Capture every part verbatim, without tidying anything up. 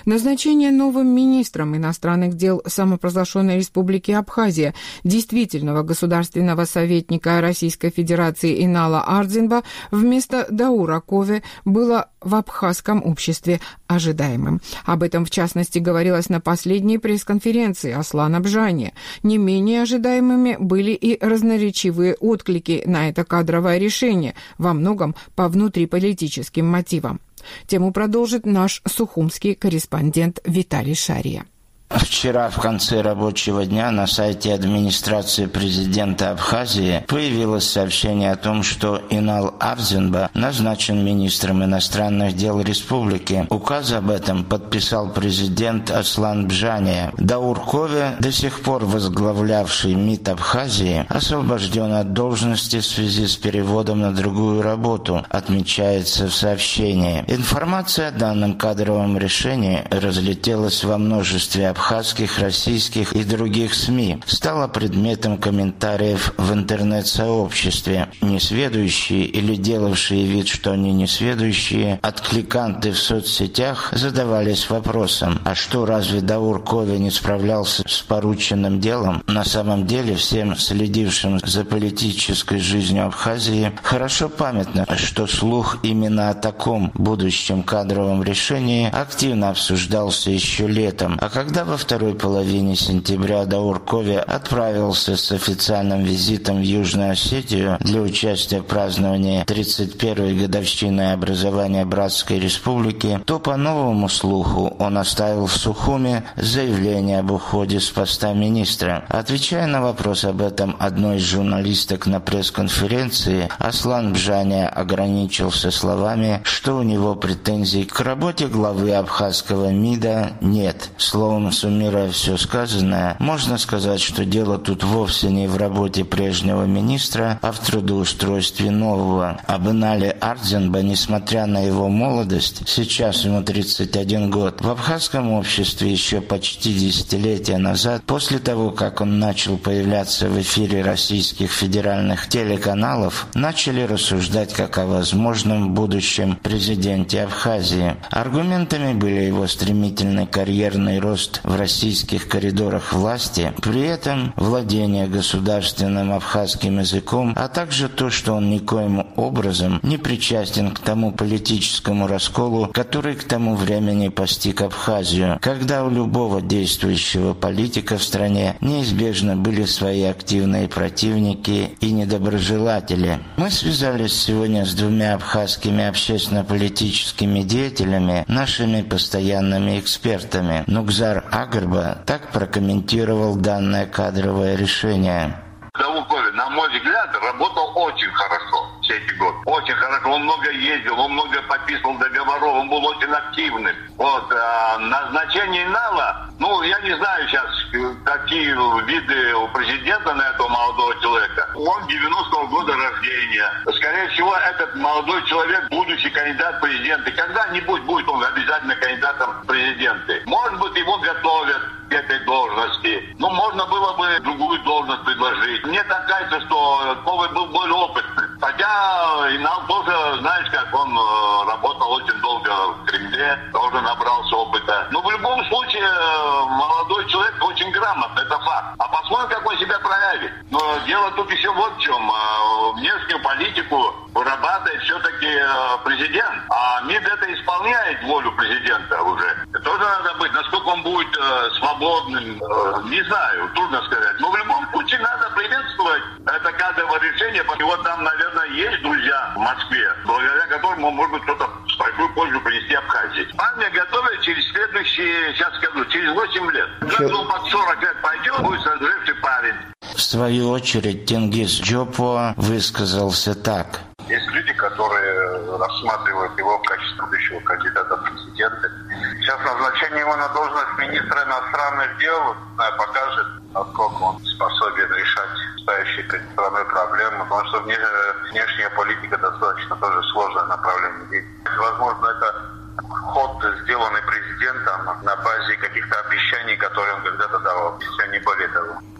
Назначение новым министром иностранных дел самопровозглашенной Республики Абхазия действительного государственного советника Российской Федерации Инала Ардзинба вместо Даура Кове было в абхазском обществе ожидаемым. Об этом, в частности, говорилось на последней пресс-конференции Аслана Бжания. Не менее ожидаемыми были и разноречивые отклики на это кадровое решение, во многом по внутриполитическим мотивам. Тему продолжит наш сухумский корреспондент Виталий Шария. Вчера в конце рабочего дня на сайте администрации президента Абхазии появилось сообщение о том, что Инал Ардзинба назначен министром иностранных дел республики. Указ об этом подписал президент Аслан Бжания. Даур Кове, до сих пор возглавлявший МИД Абхазии, освобожден от должности в связи с переводом на другую работу, отмечается в сообщении. Информация о данном кадровом решении разлетелась во множестве абхазских абхазских, российских и других СМИ, стала предметом комментариев в интернет-сообществе. Несведущие или делавшие вид, что они несведущие, откликанты в соцсетях задавались вопросом: а что, разве Даур Кове не справлялся с порученным делом? На самом деле, всем следившим за политической жизнью Абхазии хорошо памятно, что слух именно о таком будущем кадровом решении активно обсуждался еще летом, а когда во второй половине сентября Даур Кове отправился с официальным визитом в Южную Осетию для участия в праздновании тридцать первой годовщины образования Братской Республики, то по новому слуху он оставил в Сухуме заявление об уходе с поста министра. Отвечая на вопрос об этом одной из журналисток на пресс-конференции, Аслан Бжания ограничился словами, что у него претензий к работе главы абхазского МИДа нет. Словом, суммируя все сказанное, можно сказать, что дело тут вовсе не в работе прежнего министра, а в трудоустройстве нового. Об Инале Ардзинба, несмотря на его молодость, сейчас ему тридцать один год, в абхазском обществе еще почти десятилетия назад, после того, как он начал появляться в эфире российских федеральных телеканалов, начали рассуждать как о возможном будущем президенте Абхазии. Аргументами были его стремительный карьерный рост в российских коридорах власти, при этом владение государственным абхазским языком, а также то, что он никоим образом не причастен к тому политическому расколу, который к тому времени постиг Абхазию, когда у любого действующего политика в стране неизбежно были свои активные противники и недоброжелатели. Мы связались сегодня с двумя абхазскими общественно-политическими деятелями, нашими постоянными экспертами. Нугзар Агарба так прокомментировал данное кадровое решение. Даур Кове, на мой взгляд, работал очень хорошо все эти годы. Очень хорошо. Он много ездил, он много подписывал договоров, он был очень активным. Вот, а назначение Инала, ну, я не знаю сейчас, какие виды у президента на этого молодого человека. Он девяностого года рождения. Скорее всего, этот молодой человек, будущий кандидат в президенты. Когда-нибудь будет он обязательно кандидатом в президенты. Может быть, его готовят к этой должности. Ну, можно было бы другую должность предложить. Мне так кажется, что Кове был более опытный. Хотя Инал тоже, знаешь, как он работал очень долго в Кремле, тоже набрался опыта. Но в любом случае, молодой человек очень грамотный, это факт. А посмотрим, как он себя проявит. Но дело тут еще вот в чем. Внешнюю политику вырабатывает все-таки президент. А МИД это исполняет волю президента уже. Тоже надо быть. Насколько он будет свободным, не знаю, трудно сказать. Но в любом случае надо приветствовать это кадровое решение. Его там, наверное, есть друзья в Москве, благодаря которым он может что-то с большой пользу принести Абхазии. Армия готовит через следующие, сейчас скажу, через восемь лет. Когда он под сорок лет пойдет, будет созревший парень. В свою очередь Тенгиз Джопо высказался так. Есть люди, которые рассматривают его в качестве будущего кандидата в президенты. Сейчас назначение его на должность министра иностранных дел покажет, насколько он способен решать стоящие перед страной проблемы, потому что внешняя политика достаточно тоже сложное направление деятельности. Возможно, это ход, сделанный президентом на базе каких-то обещаний, которые он когда-то давал, если не более того.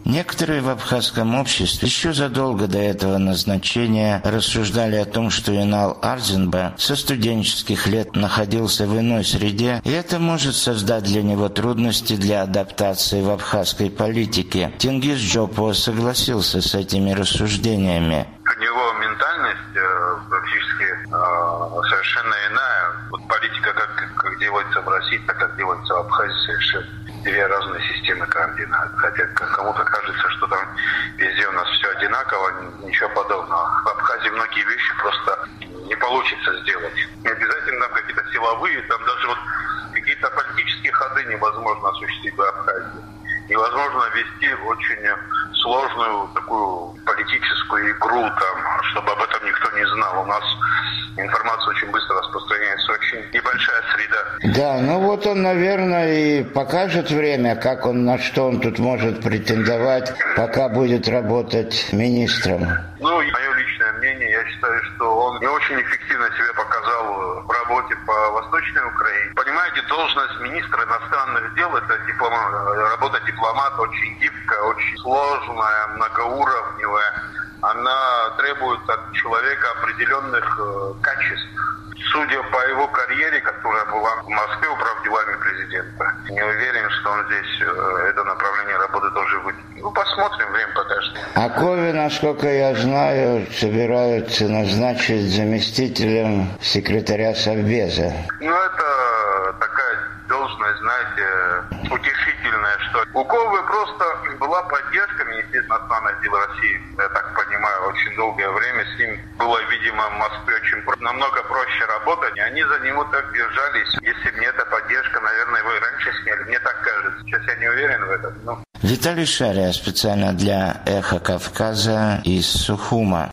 Некоторые в абхазском обществе еще задолго до этого назначения рассуждали о том, что Инал Арзинба со студенческих лет находился в иной среде, и это может создать для него трудности для адаптации в абхазской политике. Тенгиз Джопо согласился с этими рассуждениями. У него ментальность э, практически э, совершенно иная. Вот политика, как, как делается в России, так как делается в Абхазии, совершенно две разные системы координат. Хотя кому-то кажется, что там везде у нас все одинаково, ничего подобного. В Абхазии многие вещи просто не получится сделать. Не обязательно там какие-то силовые, там даже вот какие-то политические ходы невозможно осуществить в Абхазии. Невозможно вести очень сложную такую политическую игру, там, чтобы об этом никто не знал. У нас информация очень быстро распространяется, очень небольшая среда. Да, ну вот он, наверное, и покажет время, как он, на что он тут может претендовать, пока будет работать министром. Ну, мое личное мнение, я считаю, что он не очень эффективно себя показал в работе по Восточной Украине. Понимаете, должность министра иностранных дел, это дипломат, работа дипломата очень гибкая, очень сложная, многоуровневая. Она требует от человека определенных э, качеств. Судя по его карьере, которая была в Москве управ делами президента, не уверен, что он здесь э, это направление работы тоже будет. Ну, посмотрим, время покажет. А Кови, насколько я знаю, собираются назначить заместителем секретаря Совбеза. Ну, это такая должность, знаете, утешительная, что у Ковы просто была поддержка Министерства иностранных дел России, я так понимаю, очень долгое время. С ним было, видимо, в Москве очень намного проще работать, и они за него так держались. Если бы не эта поддержка, наверное, его и раньше сняли. Мне так кажется. Сейчас я не уверен в этом. Но... Виталий Шария специально для «Эхо Кавказа» из Сухума.